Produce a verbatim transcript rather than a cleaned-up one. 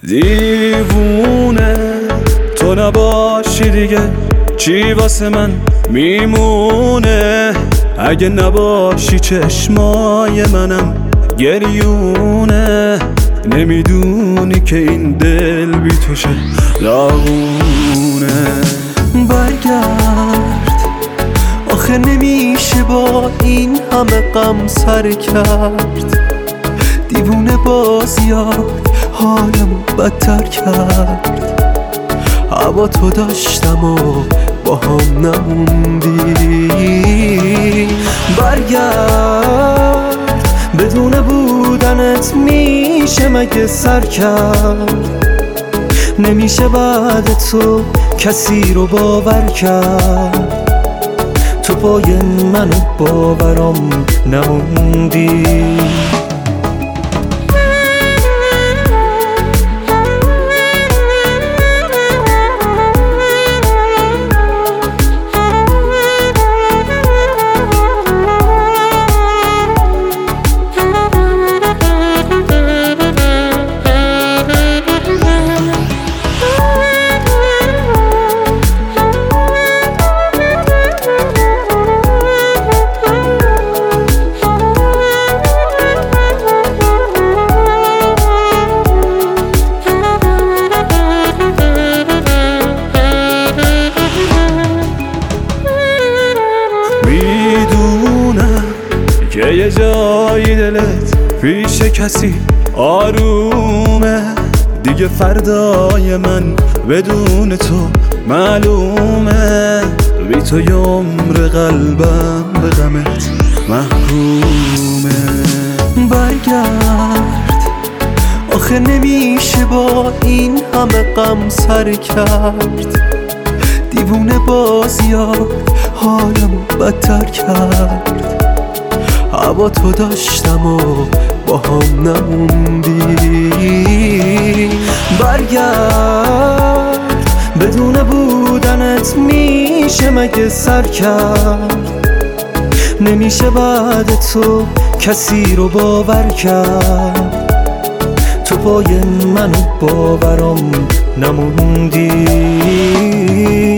دیوونه تو نباشی دیگه چی واسه من میمونه؟ اگه نباشی چشمای منم گریونه. نمیدونی که این دل بی توشه داغونه. برگرد آخه نمیشه با این همه غم سر کرد. دیوونه بازیات حالمو بدتر کرد. هوا تو داشتم و با هم نموندی. برگرد بدون بودنت میشه مگه سر کرد؟ نمیشه بعد تو کسی رو باور کرد. تو پای منو باورم نموندی. میدونم که یه جایی دلت پیش کسی آرومه. دیگه فردای من بدون تو معلومه. بی تو یه عمر قلبم به غمت محکومه. برگرد آخه نمیشه با این همه غم سر کرد. دیوونه بازیات حالمو بدتر کرد. هوا تو داشتم و با هم نموندی. برگرد بدون بودنت میشه مگه سر کرد؟ نمیشه بعد تو کسی رو باور کرد. تو پای منو باورم نموندی.